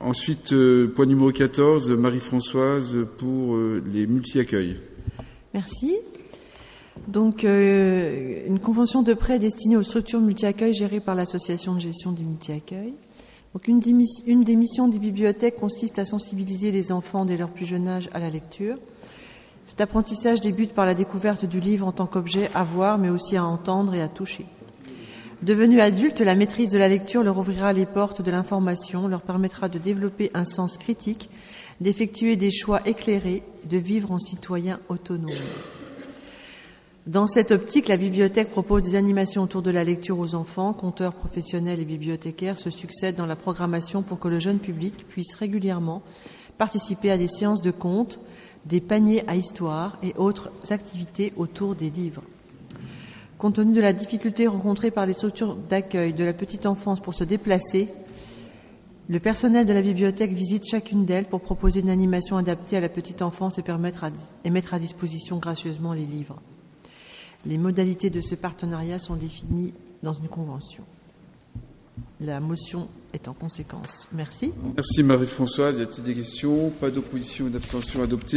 Ensuite, point numéro 14, Marie-Françoise pour les multi-accueils. Merci. Donc, une convention de prêt destinée aux structures multi-accueils gérées par l'association de gestion des multi-accueils. Donc, une des missions des bibliothèques consiste à sensibiliser les enfants dès leur plus jeune âge à la lecture. Cet apprentissage débute par la découverte du livre en tant qu'objet à voir, mais aussi à entendre et à toucher. Devenus adultes, la maîtrise de la lecture leur ouvrira les portes de l'information, leur permettra de développer un sens critique, d'effectuer des choix éclairés, de vivre en citoyen autonome. Dans cette optique, la bibliothèque propose des animations autour de la lecture aux enfants. Conteurs professionnels et bibliothécaires se succèdent dans la programmation pour que le jeune public puisse régulièrement participer à des séances de contes, des paniers à histoire et autres activités autour des livres. Compte tenu de la difficulté rencontrée par les structures d'accueil de la petite enfance pour se déplacer, le personnel de la bibliothèque visite chacune d'elles pour proposer une animation adaptée à la petite enfance et mettre à disposition gracieusement les livres. Les modalités de ce partenariat sont définies dans une convention. La motion est en conséquence. Merci. Merci Marie-Françoise. Y a-t-il des questions? Pas d'opposition ou d'abstention adoptée.